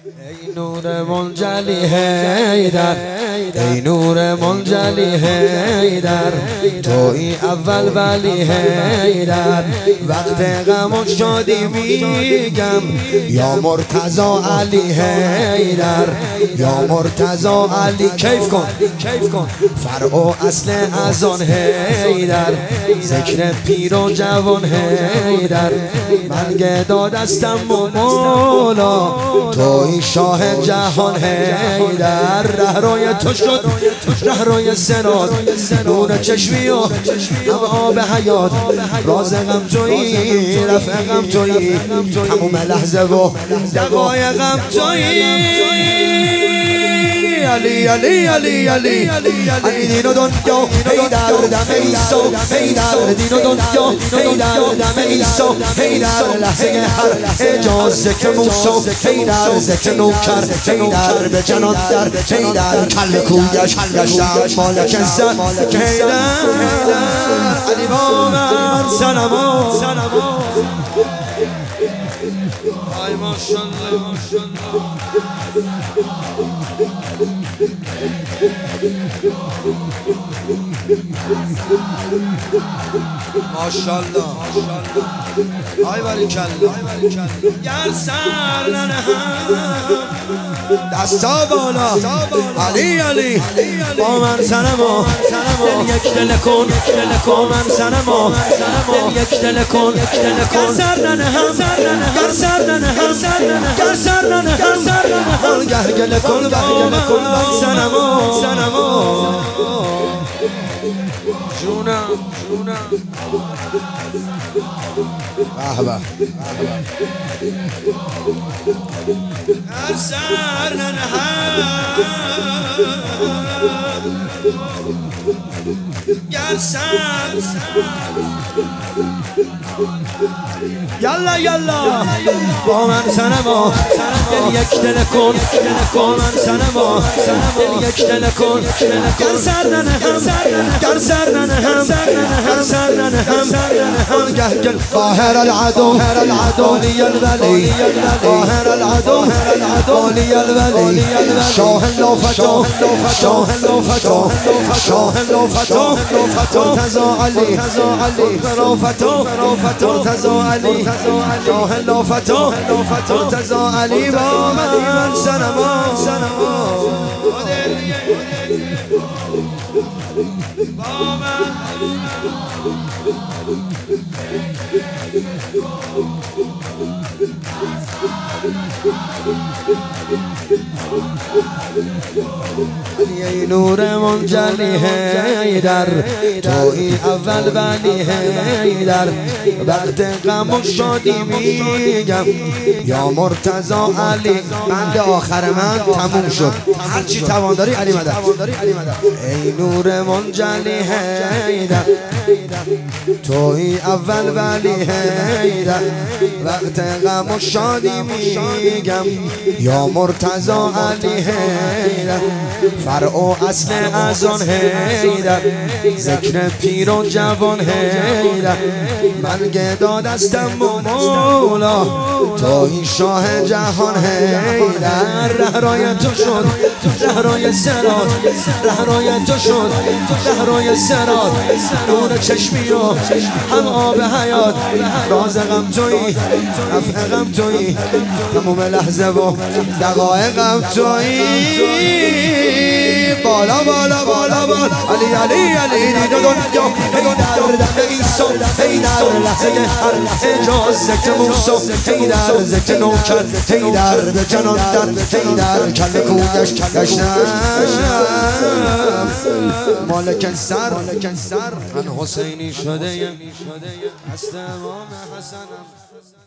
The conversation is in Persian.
ای نور منجلی حیدر، ای نور منجلی حیدر، توی اول ولی حیدر. وقت غم و شادی میگم یا مرتضی علی حیدر، یا مرتضی علی. کیف کن فرع و اصل از آن حیدر، ذکر پیر و جوان حیدر. من گدا دستم مولا، توی شاه جهان حیدر. رهروی تو شد رهروی سراد، نور چشمی و هم آب حیات. راز غم تویی رفع غم تویی، تموم لحظه و دقایقم تویی. علی علی علی علی علی دین و دنیا حیدر، دم عیسی حیدر، دین و دنیا حیدر، دم عیسی حیدر. لحظه هر اعجاز ذکر موسی حیدر، ذکر نوکر حیدر، به جنان در حیدر. کل کویش گشتم مالک زن حیدر. علی با من سلام ای ماشاءالله ماشاءالله آی باریکالله. گر سر ننهم دستا بالا، علی علی با من صنما، دل یک دل کن با من صنما، دل یک دل کن. گر سر ننهم گر سر ننهم گر سر ننهم، گر گل کن با من صنما. جونم احبا سر ننهم گر سر یالا یالا با من صنما، دل یک دل کن با من صنما، دل یک دل کن. گر سر ننهم گر سر ننهم گر سر ننهم، گهگل قاهر العدو ولي الولي، قاهر العدو ولي الولي. شاه اللوفتو شاه اللوفتو شاه اللوفتو مرتضی علی روفتو مرتضی علی، شاه اللوفتو مرتضی علی با من صنما. ای نور منجلی حیدر، توی اول ولی حیدر. وقت غم و شادی میگم یا مرتضی علی. بند آخر من تموم شد، هرچی توان داری علی مدد. ای نور منجلی حیدر، توی اول ولی حیدر. وقت غم و شادی میگم یا مرتضی علی حیدر. فرع و اصل از آن حیدر، ذکر پیر و جوان حیدر. من گدا دستم مولا، توی شاه جهان حیدر. رهروی تو شد رهروی سراد، رهروی تو شد رهروی سراد. نور چشمی و هم آب حیات. راز غم تویی رفع غم تویی، تموم لحظه و دقایقم تویی. بالا بالا بالا بالا علی علی علی دین و دنیا حیدر، دم عیسی حیدر. لحظه هر اعجاز ذکر موسی حیدر، ذکر نوکر حیدر، به جنان در حیدر. کل کویش گشتم مالک سر، من حسینی شده ام، هست امام حسنم.